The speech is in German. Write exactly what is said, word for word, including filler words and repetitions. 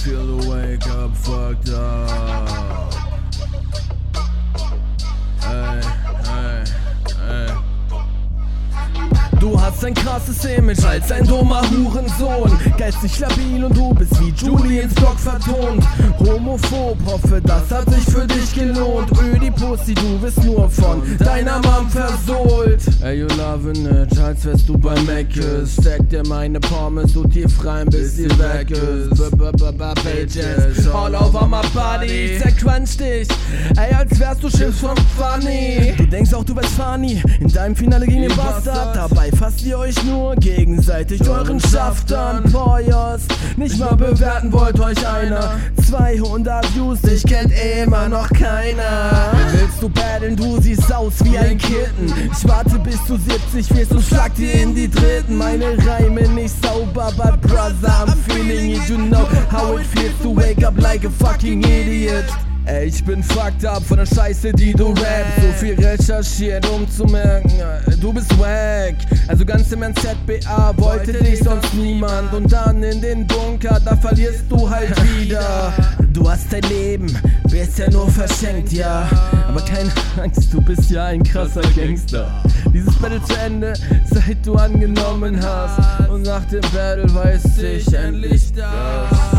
feel to wake up fucked up. Ey, ey, ey. Du hast ein krasses Image als ein dummer Hurensohn. Geistig labil und du bist wie Julians Blog vertont. Homophob, hoffe das hat sich für dich gelohnt. Ödi Pussy, du bist nur von deiner Mom versohlt. Ey, you loving it, als wärst du bei Mc's. Steck dir meine Pommes so tief rein, bis sie weg ist. Bitches, all over my body, zerquansch dich. Ey, als wärst du Chips von Funny. Du denkst auch, du wärst funny in deinem Finale gegen den Bastard. Dabei fasst ihr euch nur gegenseitig euren Schaft an. Poyos, nicht mal bewerten wollt euch einer. zweihundert Views, dich kennt immer noch keiner. Willst du battlen, du siehst aus wie ein Kitten. Ich warte bis du siebzig wirst und schlag dir in die Dritten. Meine Reime nicht sauber, but brother, I'm feeling it. You know how it feels to wake up like a fucking idiot. Ey, ich bin fucked up von der Scheiße, die du rappst. So viel recherchiert, um zu merken, du bist wack. Also ganz im Ernst, Z B A wollte dich sonst niemand. Und dann in den Bunker, da verlierst du halt wieder. Du hast dein Leben bisher nur verschenkt, ja. Aber keine Angst, du bist ja ein krasser Gangster. Dieses Battle zu Ende, seit du angenommen hast. Und nach dem Battle weiß ich endlich das.